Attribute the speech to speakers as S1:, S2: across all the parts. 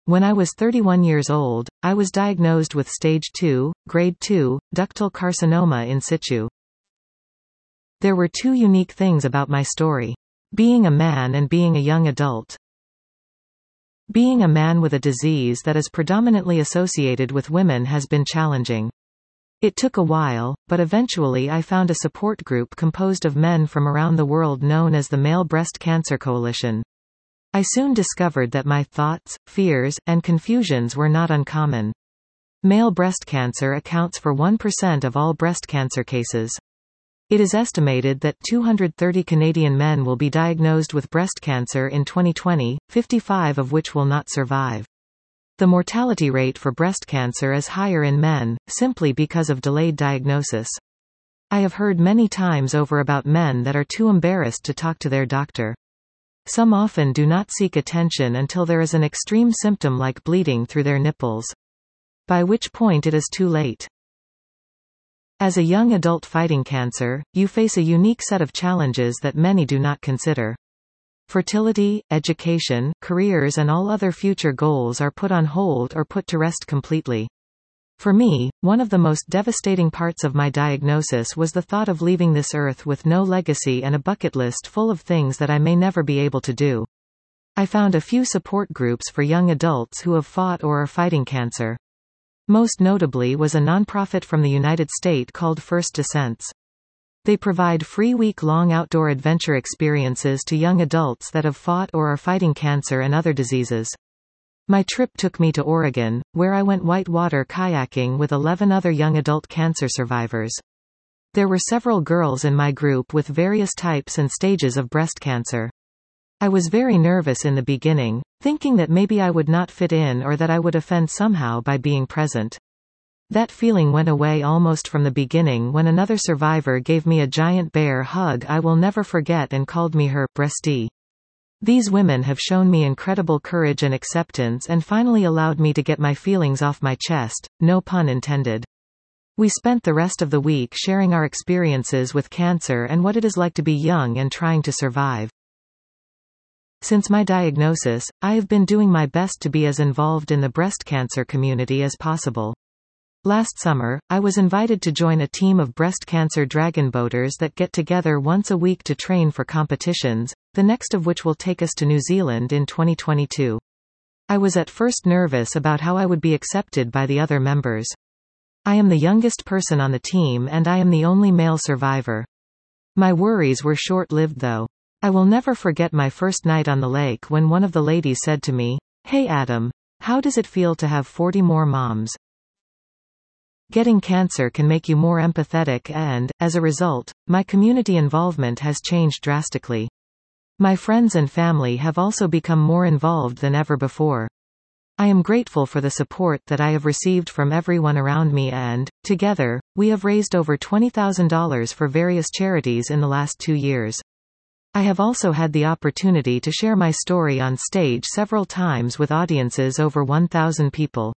S1: When I was 31 years old, I was diagnosed with stage 2, grade 2, ductal carcinoma in situ. There were two unique things about my story: being a man and being a young adult. Being a man with a disease that is predominantly associated with women has been challenging. It took a while, but eventually I found a support group composed of men from around the world known as the Male Breast Cancer Coalition. I soon discovered that my thoughts, fears, and confusions were not uncommon. Male breast cancer accounts for 1% of all breast cancer cases. It is estimated that 230 Canadian men will be diagnosed with breast cancer in 2020, 55 of which will not survive. The mortality rate for breast cancer is higher in men, simply because of delayed diagnosis. I have heard many times over about men that are too embarrassed to talk to their doctor. Some often do not seek attention until there is an extreme symptom like bleeding through their nipples. By which point it is too late. As a young adult fighting cancer, you face a unique set of challenges that many do not consider. Fertility, education, careers and all other future goals are put on hold or put to rest completely. For me, one of the most devastating parts of my diagnosis was the thought of leaving this earth with no legacy and a bucket list full of things that I may never be able to do. I found a few support groups for young adults who have fought or are fighting cancer. Most notably was a nonprofit from the United States called First Descents. They provide free week-long outdoor adventure experiences to young adults that have fought or are fighting cancer and other diseases. My trip took me to Oregon, where I went whitewater kayaking with 11 other young adult cancer survivors. There were several girls in my group with various types and stages of breast cancer. I was very nervous in the beginning, thinking that maybe I would not fit in or that I would offend somehow by being present. That feeling went away almost from the beginning when another survivor gave me a giant bear hug I will never forget and called me her breastie. These women have shown me incredible courage and acceptance and finally allowed me to get my feelings off my chest, no pun intended. We spent the rest of the week sharing our experiences with cancer and what it is like to be young and trying to survive. Since my diagnosis, I have been doing my best to be as involved in the breast cancer community as possible. Last summer, I was invited to join a team of breast cancer dragon boaters that get together once a week to train for competitions, the next of which will take us to New Zealand in 2022. I was at first nervous about how I would be accepted by the other members. I am the youngest person on the team and I am the only male survivor. My worries were short-lived though. I will never forget my first night on the lake when one of the ladies said to me, "Hey Adam, how does it feel to have 40 more moms?" Getting cancer can make you more empathetic and, as a result, my community involvement has changed drastically. My friends and family have also become more involved than ever before. I am grateful for the support that I have received from everyone around me and, together, we have raised over $20,000 for various charities in the last 2 years. I have also had the opportunity to share my story on stage several times with audiences over 1,000 people.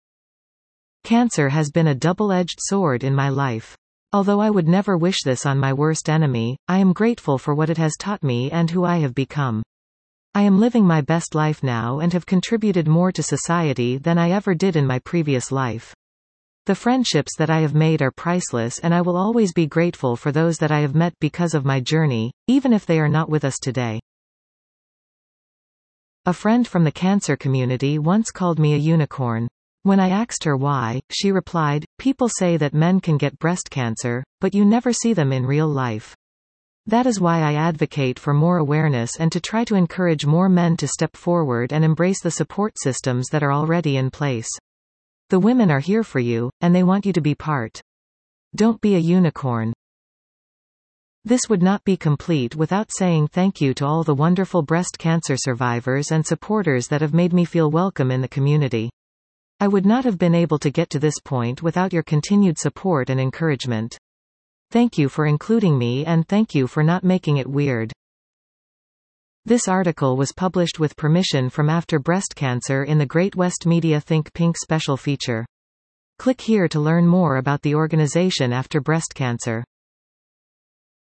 S1: Cancer has been a double-edged sword in my life. Although I would never wish this on my worst enemy, I am grateful for what it has taught me and who I have become. I am living my best life now and have contributed more to society than I ever did in my previous life. The friendships that I have made are priceless and I will always be grateful for those that I have met because of my journey, even if they are not with us today. A friend from the cancer community once called me a unicorn. When I asked her why, she replied, "People say that men can get breast cancer, but you never see them in real life. That is why I advocate for more awareness and to try to encourage more men to step forward and embrace the support systems that are already in place. The women are here for you, and they want you to be part. Don't be a unicorn." This would not be complete without saying thank you to all the wonderful breast cancer survivors and supporters that have made me feel welcome in the community. I would not have been able to get to this point without your continued support and encouragement. Thank you for including me and thank you for not making it weird. This article was published with permission from After Breast Cancer in the Great West Media Think Pink special feature. Click here to learn more about the organization After Breast Cancer.